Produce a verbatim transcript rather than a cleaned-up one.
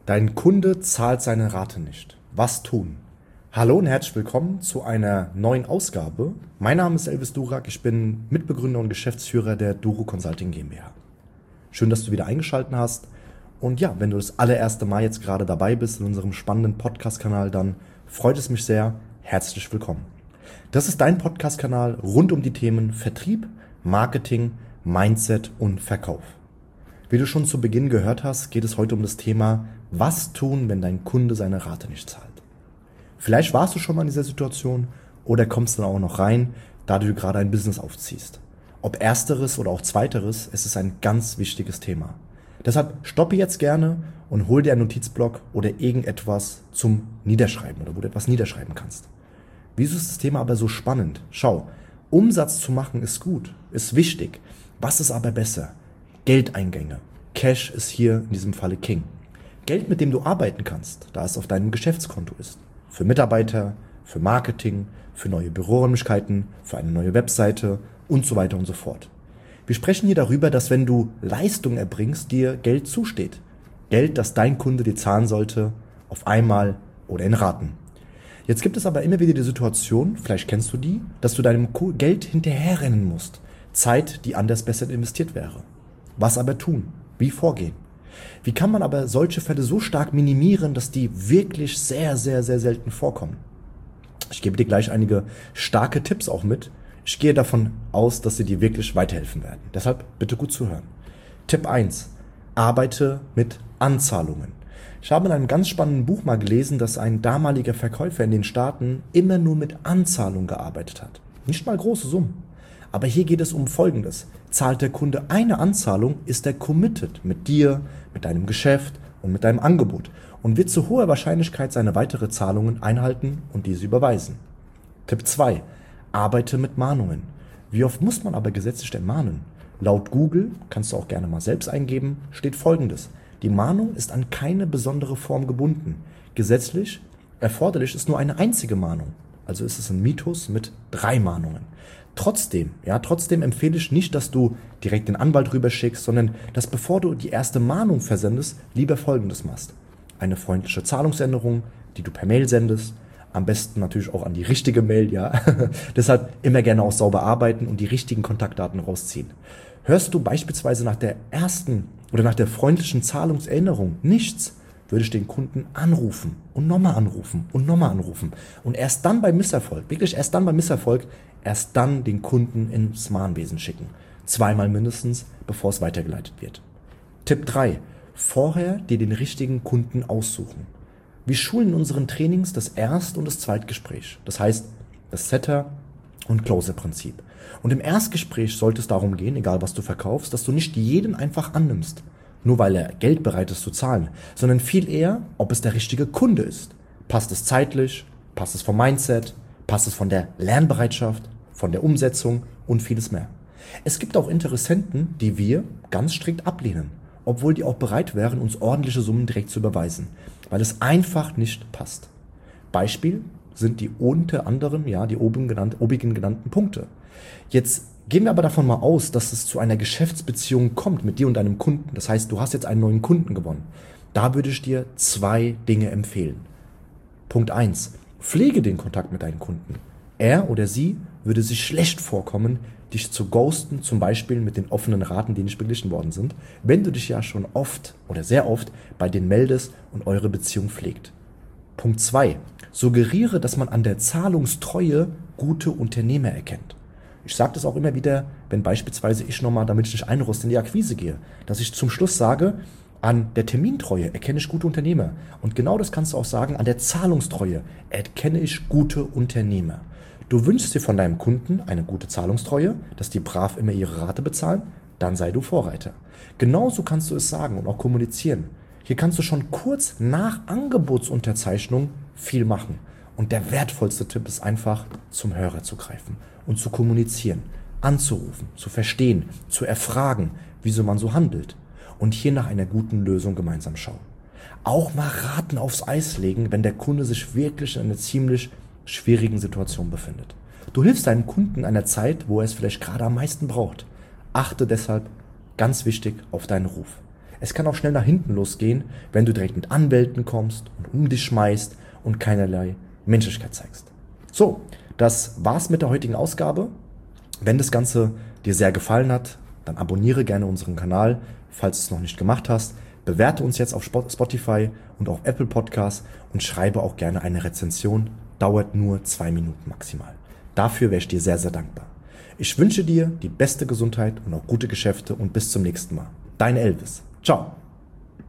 Dein Kunde zahlt seine Rate nicht. Was tun? Hallo und herzlich willkommen zu einer neuen Ausgabe. Mein Name ist Elvis Durak, ich bin Mitbegründer und Geschäftsführer der Duro Consulting GmbH. Schön, dass du wieder eingeschaltet hast. Und ja, wenn du das allererste Mal jetzt gerade dabei bist in unserem spannenden Podcast-Kanal, dann freut es mich sehr. Herzlich willkommen. Das ist dein Podcast-Kanal rund um die Themen Vertrieb, Marketing, Mindset und Verkauf. Wie du schon zu Beginn gehört hast, geht es heute um das Thema, was tun, wenn dein Kunde seine Rate nicht zahlt. Vielleicht warst du schon mal in dieser Situation oder kommst dann auch noch rein, da du gerade ein Business aufziehst. Ob ersteres oder auch zweiteres, es ist ein ganz wichtiges Thema. Deshalb stoppe jetzt gerne und hol dir einen Notizblock oder irgendetwas zum Niederschreiben oder wo du etwas niederschreiben kannst. Wieso ist das Thema aber so spannend? Schau, Umsatz zu machen ist gut, ist wichtig. Was ist aber besser? Geldeingänge. Cash ist hier in diesem Falle King. Geld, mit dem du arbeiten kannst, da es auf deinem Geschäftskonto ist. Für Mitarbeiter, für Marketing, für neue Büroräumlichkeiten, für eine neue Webseite und so weiter und so fort. Wir sprechen hier darüber, dass wenn du Leistung erbringst, dir Geld zusteht. Geld, das dein Kunde dir zahlen sollte, auf einmal oder in Raten. Jetzt gibt es aber immer wieder die Situation, vielleicht kennst du die, dass du deinem Geld hinterherrennen musst. Zeit, die anders besser investiert wäre. Was aber tun? Wie vorgehen? Wie kann man aber solche Fälle so stark minimieren, dass die wirklich sehr, sehr, sehr selten vorkommen? Ich gebe dir gleich einige starke Tipps auch mit. Ich gehe davon aus, dass sie dir wirklich weiterhelfen werden. Deshalb bitte gut zuhören. Tipp eins. Arbeite mit Anzahlungen. Ich habe in einem ganz spannenden Buch mal gelesen, dass ein damaliger Verkäufer in den Staaten immer nur mit Anzahlung gearbeitet hat. Nicht mal große Summen. Aber hier geht es um Folgendes. Zahlt der Kunde eine Anzahlung, ist er committed mit dir, mit deinem Geschäft und mit deinem Angebot und wird zu hoher Wahrscheinlichkeit seine weitere Zahlungen einhalten und diese überweisen. Tipp zwei. Arbeite mit Mahnungen. Wie oft muss man aber gesetzlich denn mahnen? Laut Google, kannst du auch gerne mal selbst eingeben, steht Folgendes. Die Mahnung ist an keine besondere Form gebunden. Gesetzlich erforderlich ist nur eine einzige Mahnung. Also ist es ein Mythos mit drei Mahnungen. Trotzdem, ja, trotzdem empfehle ich nicht, dass du direkt den Anwalt rüberschickst, sondern dass bevor du die erste Mahnung versendest, lieber Folgendes machst. Eine freundliche Zahlungsänderung, die du per Mail sendest, am besten natürlich auch an die richtige Mail, ja. Deshalb immer gerne auch sauber arbeiten und die richtigen Kontaktdaten rausziehen. Hörst du beispielsweise nach der ersten oder nach der freundlichen Zahlungserinnerung nichts, würde ich den Kunden anrufen und nochmal anrufen und nochmal anrufen. Und erst dann beim Misserfolg, wirklich erst dann beim Misserfolg, erst dann den Kunden ins Mahnwesen schicken. Zweimal mindestens, bevor es weitergeleitet wird. Tipp drei. Vorher dir den richtigen Kunden aussuchen. Wir schulen in unseren Trainings das Erst- und das Zweitgespräch. Das heißt, das Setter- und Closer-Prinzip. Und im Erstgespräch sollte es darum gehen, egal was du verkaufst, dass du nicht jeden einfach annimmst, nur weil er Geld bereit ist zu zahlen, sondern viel eher, ob es der richtige Kunde ist. Passt es zeitlich, passt es vom Mindset, passt es von der Lernbereitschaft, von der Umsetzung und vieles mehr. Es gibt auch Interessenten, die wir ganz strikt ablehnen, obwohl die auch bereit wären, uns ordentliche Summen direkt zu überweisen, weil es einfach nicht passt. Beispiel sind die unter anderem, ja, die oben genannt, obigen genannten Punkte. Jetzt gehen wir aber davon mal aus, dass es zu einer Geschäftsbeziehung kommt mit dir und deinem Kunden. Das heißt, du hast jetzt einen neuen Kunden gewonnen. Da würde ich dir zwei Dinge empfehlen. Punkt eins. Pflege den Kontakt mit deinen Kunden. Er oder sie würde sich schlecht vorkommen, dich zu ghosten, zum Beispiel mit den offenen Raten, die nicht beglichen worden sind, wenn du dich ja schon oft oder sehr oft bei denen meldest und eure Beziehung pflegt. Punkt zwei. Suggeriere, dass man an der Zahlungstreue gute Unternehmer erkennt. Ich sage das auch immer wieder, wenn beispielsweise ich nochmal, damit ich nicht einrost, in die Akquise gehe, dass ich zum Schluss sage, an der Termintreue erkenne ich gute Unternehmer. Und genau das kannst du auch sagen, an der Zahlungstreue erkenne ich gute Unternehmer. Du wünschst dir von deinem Kunden eine gute Zahlungstreue, dass die brav immer ihre Rate bezahlen, dann sei du Vorreiter. Genauso kannst du es sagen und auch kommunizieren. Hier kannst du schon kurz nach Angebotsunterzeichnung viel machen. Und der wertvollste Tipp ist einfach, zum Hörer zu greifen und zu kommunizieren, anzurufen, zu verstehen, zu erfragen, wieso man so handelt. Und hier nach einer guten Lösung gemeinsam schauen. Auch mal Raten aufs Eis legen, wenn der Kunde sich wirklich in einer ziemlich schwierigen Situation befindet. Du hilfst deinem Kunden in einer Zeit, wo er es vielleicht gerade am meisten braucht. Achte deshalb, ganz wichtig, auf deinen Ruf. Es kann auch schnell nach hinten losgehen, wenn du direkt mit Anwälten kommst und um dich schmeißt und keinerlei Menschlichkeit zeigst. So, das war's mit der heutigen Ausgabe. Wenn das Ganze dir sehr gefallen hat, dann abonniere gerne unseren Kanal, falls du es noch nicht gemacht hast. Bewerte uns jetzt auf Spotify und auf Apple Podcasts und schreibe auch gerne eine Rezension. Dauert nur zwei Minuten maximal. Dafür wäre ich dir sehr, sehr dankbar. Ich wünsche dir die beste Gesundheit und auch gute Geschäfte und bis zum nächsten Mal. Dein Elvis. Ciao.